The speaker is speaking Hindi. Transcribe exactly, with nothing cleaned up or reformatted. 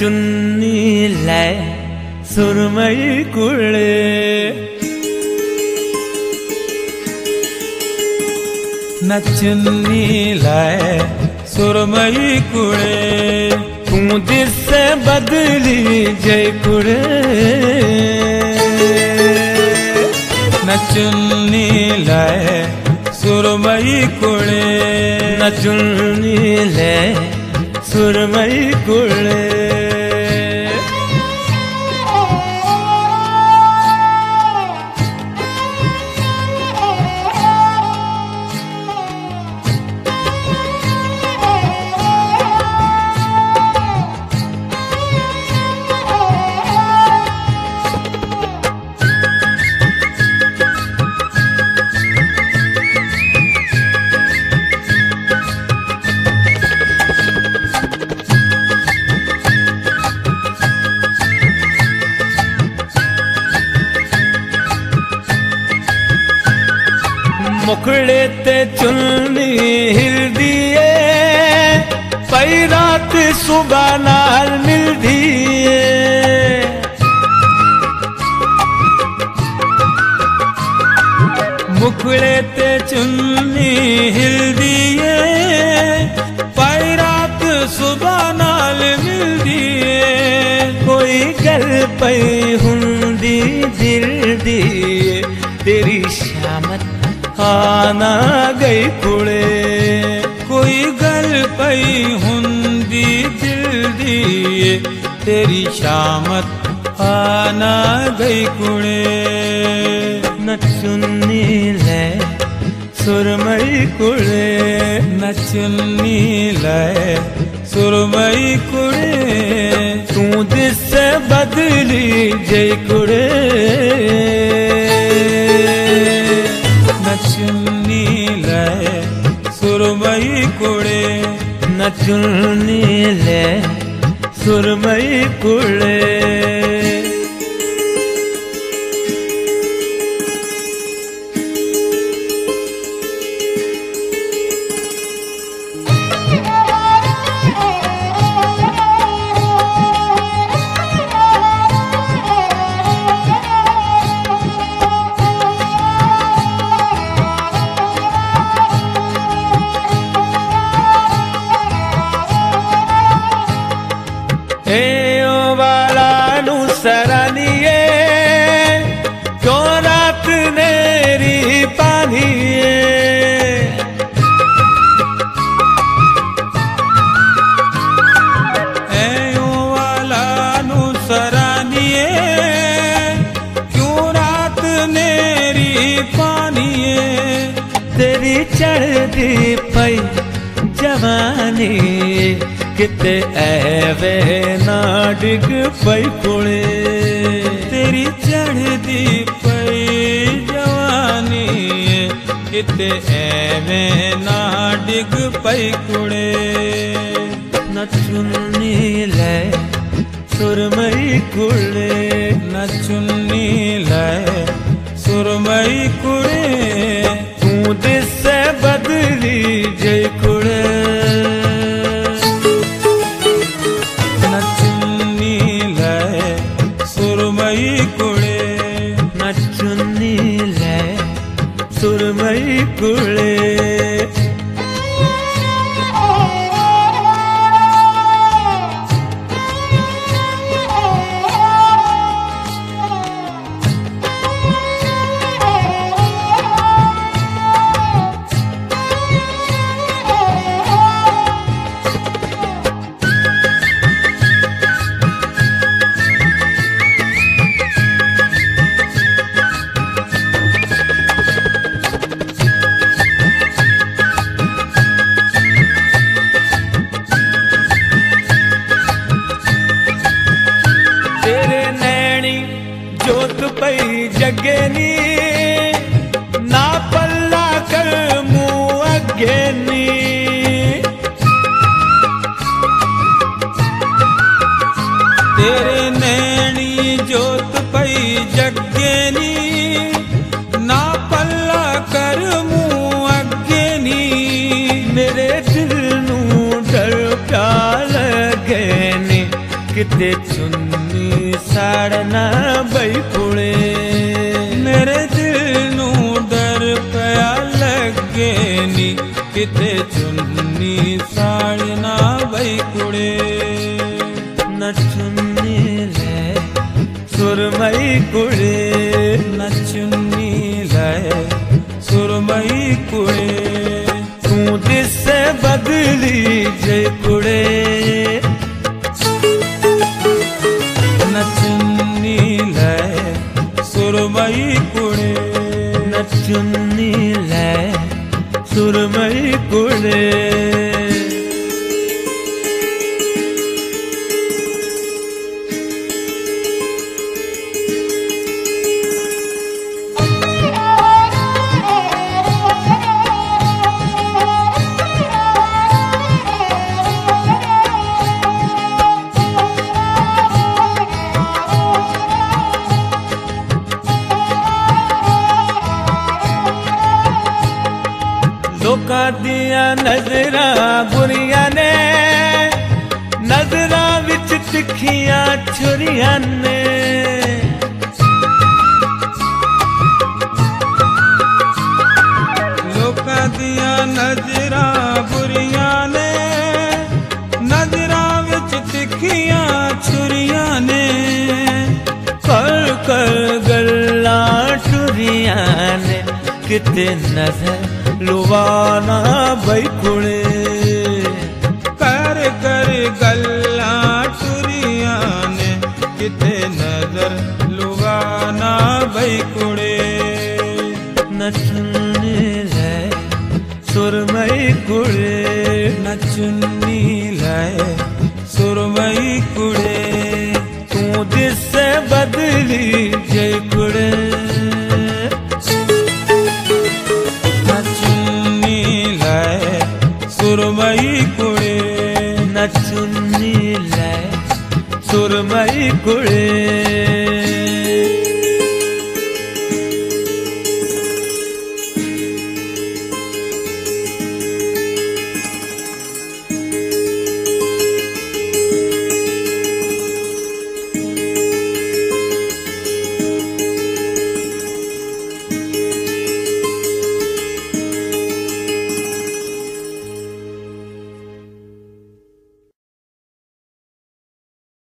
चुन्नी लै सुरमई कुड़े, न चुन्नी लै सुरमई कुड़े, तू जिससे बदली जय कुड़े। न चुन्नी लै सुरमई कुड़े, न चुन्नी लै सुरमई कुड़े। मुखड़े ते चुन्नी हिलदी है, पई रात सुबह नाल मिलदी है। मुखड़े ते चुन्नी हिलदी है, पई रात सुबह नाल मिलदी है। कोई गल पई हुंदी दिल दी, तेरी शामत आना गई कुड़े। कोई गल पई हुंदी दिल दी, तेरी शामत आना गई कुड़े। न चुन्नी लै सुरमई कुड़े, न चुन्नी लै सुरमई कुड़े, तू जिससे बदली जय कुड़े। न चुन्नी लै सुरमई कुड़े, न चुन्नी लै सुरमई कुड़े। सरानिए क्यों रात नेरी पानिए, ऐयो वाला नु सरानिए क्यों रात नेरी पानिए। तेरी चढ़दी पई जवानी, किते ऐवे ना डिग पई कुड़े। तेरी चढ़दी पई जवानी, किते ऐवे ना डिग पई कुड़े। न चुन्नी लै सुरमई कुड़े, न चुन्नी लै सुरमई कुड़े, तू जिससे बदली जय कुड़े। सुरमई कुड़े, न चुन्नी लै सुरमई कुड़े। पई जगे नी ना पल्ला कर मुँह अगे नी। तेरे नैनी जोत पई जगे नी ना पल्ला कर मुँह अगे नी। मेरे दिल नू डर प्या लगे नी कि किते चुन्नी साड़ना बई कुड़े। मेरे दिल नू डर पया लगे नी किते चुन्नी साड़ना बई कुड़े। न चुन्नी ले सुरमई कुड़े, न चुन्नी ले सुरमई कुड़े। तू दिसे बदली जे कुड़े, न चुन्नी ले सुरमई कुड़े। न चुन्नी ले सुरमई कुड़े। लोकां दियां नजरां बुरियां ने, नजरां विच तिखियां छुरियां ने। लोकां दियां नजरां बुरियां ने, नजरां विच तिखियां छुरियां ने। कर कर गल्लां टुरियां ने, किते नजर लुवाना बई कुड़े। कर कर गल्लां टुरियां ने, किते नजर लुवाना बई कुड़े। न चुन्नी ले सुरमई कुड़े, न चुन्नी ले सुरमई कुड़े। तू दिसे बदली जे कुड़े, सुरमई कुड़े। न चुन्नी ले सुरमई कुड़े।